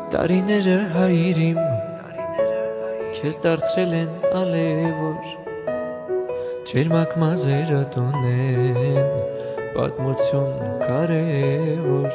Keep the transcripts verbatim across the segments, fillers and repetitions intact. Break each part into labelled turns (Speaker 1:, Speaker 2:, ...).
Speaker 1: Տարիները հայրիմ քեզ դարձրել են ալևոր, ջերմակ մազերդ ունեն պատմություն կարևոր։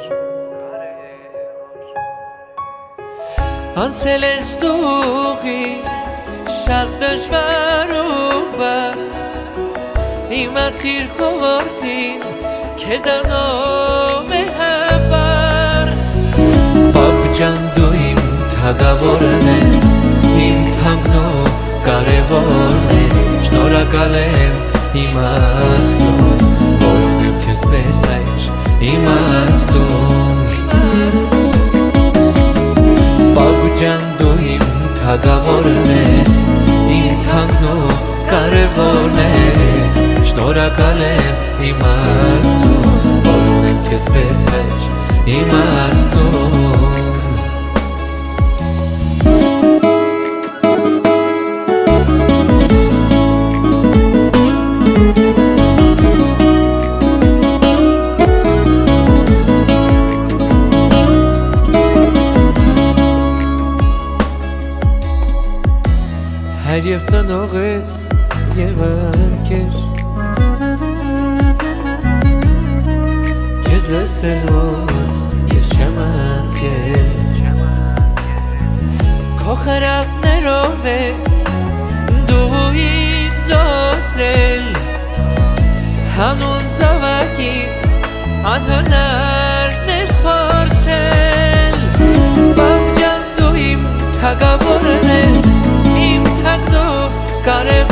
Speaker 1: Անցել ես դուղի շատ դժվար ու բարդ, իմացիր քո որդին քեզ դառնով է հպարտ։ Պապ ջան դու իմ թագավորն ես, իմ թանկն ու կարևորն ես, շնորհակալ եմ իմաստուն, որ ունեմ քեզ պես այժմ իմաստուն։ Պապ ջան դու իմ թագավորն ես, իմ թանկն ու կարևորն ես, շնորհակալ եմ իմաստուն, որ ունեմ քեզ պես այժմ իմաստուն։ Հայր և ծնող ես և ընկեր, քեզ լսելուց ես չեմ ընկել, քո խրատներով ես դու ինձ օծել, հանուն զավակիդ անհնարն ես փորձել։ Պապ ջան դու իմ թագավորն ես, իմ թանկն ու կարևորն